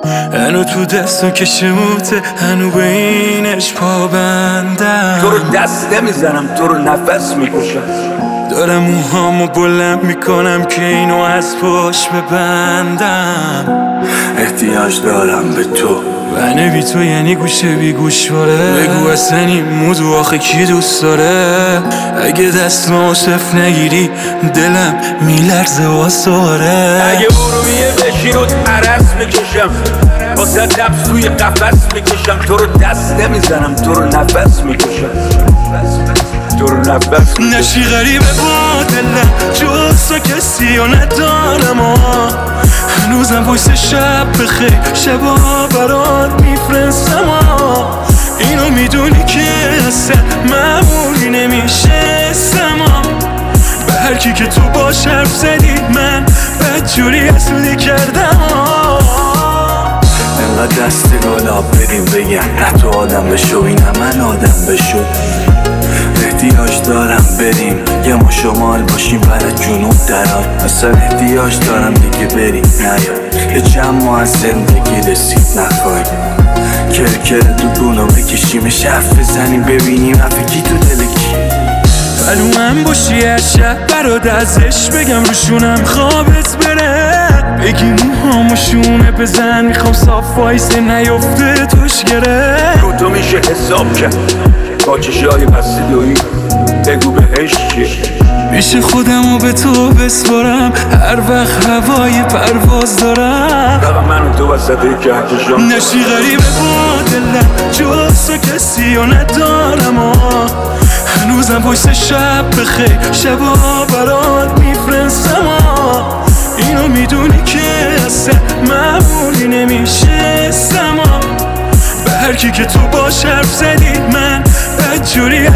هنو تو دستم که شموته، هنو به اینش پابندم. تو رو دست نمیزنم، تو رو نفس میکشم. دارم موهامو بلند میکنم که اینو از پشت ببندم. احتیاج دارم به تو، بنه بی تو یعنی گوشه بی گوشواره. بگو اصلا این موضوع آخه کی دوست داره؟ اگه دستمو صف نگیری دلم میلرزه واساره. اگه ارومیه بشی رو عرص میکشم، واسه نفس توی قفس میکشم. تو رو دست نمیزنم، تو رو نفس میکشم. تو رو نفس میکشم. نشی غریبه با دلم جز کسی و ندارم. هنوزم وایس شب بخیر شبا برات میفرستم. اینو میدونی که اصلا معمولی نمیشستم. به هر کی که تو باش حرف زدی من بدجوری حسودی کردم. انقدر دست گلاب بدیم بگن نه تو آدم بشو اینم من آدم بشو. احتیاج دارم بریم یه ما شمال باشیم برای جنوب دران. اصلا احتیاج دارم دیگه بریم نیاد یه چند ماه از زندگی رسید نخواهیم. کرکر تو دونو بکشیمش حرف بزنیم ببینیم حرفی تو دلکی. بلو من باشی هر شب برات ازش بگم روشونم خوابت بره. بگی موهامو شونه بزن میخوام صاف وایسه نیفته توش گره. رو تو میشه حساب کرد با چشای بسته دویی. بگو بهش چیه میشه خودمو به تو بسپارم هر وقت هوای پرواز دارم. فقط من و تو وسط کهکشان. نشی غریبه با دلم جز کسی و ندارم. هنوزم وایس شب بخیر شبا برات میفرستم. اینو میدونی که اصلا معمولی نمیشستم. به هر کی که تو باش حرف زدی من بدجوری